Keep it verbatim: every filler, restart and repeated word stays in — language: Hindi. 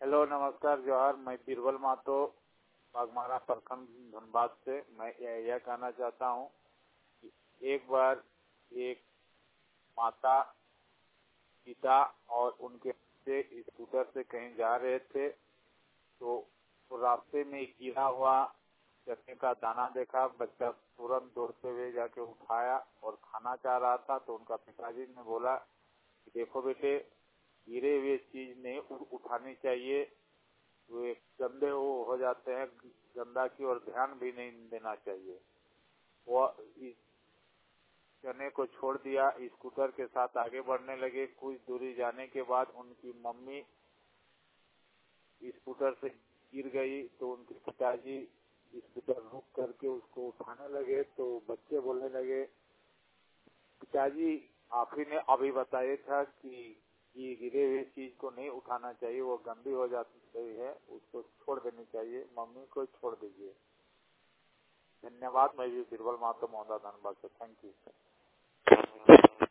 हेलो, नमस्कार, जोहार। मैं बीरबल मातो बागमारा प्रखंड धनबाद से। मैं यह कहना चाहता हूँ कि एक बार एक माता पिता और उनके बच्चे स्कूटर से कहीं जा रहे थे, तो रास्ते में गिरा हुआ चने का दाना देखा। बच्चा तुरंत दौड़ते हुए जाके उठाया और खाना चाह रहा था, तो उनका पिताजी ने बोला कि देखो बेटे, गिरे हुए चीज नहीं उठानी चाहिए, वे गंदे हो, हो जाते हैं, गंदा की ओर ध्यान भी नहीं देना चाहिए। वो इस चने को छोड़ दिया, स्कूटर के साथ आगे बढ़ने लगे। कुछ दूरी जाने के बाद उनकी मम्मी स्कूटर से गिर गई, तो उनके पिताजी स्कूटर रुक करके उसको उठाने लगे। तो बच्चे बोलने लगे, पिताजी आप ही ने अभी बताया था कि ये गिरे हुए चीज को नहीं उठाना चाहिए, वो गंदी हो जाती है, उसको छोड़ देनी चाहिए, मम्मी को छोड़ दीजिए। धन्यवाद। मैं भी बीरबल मातो मौदा धनबाद से। Thank you.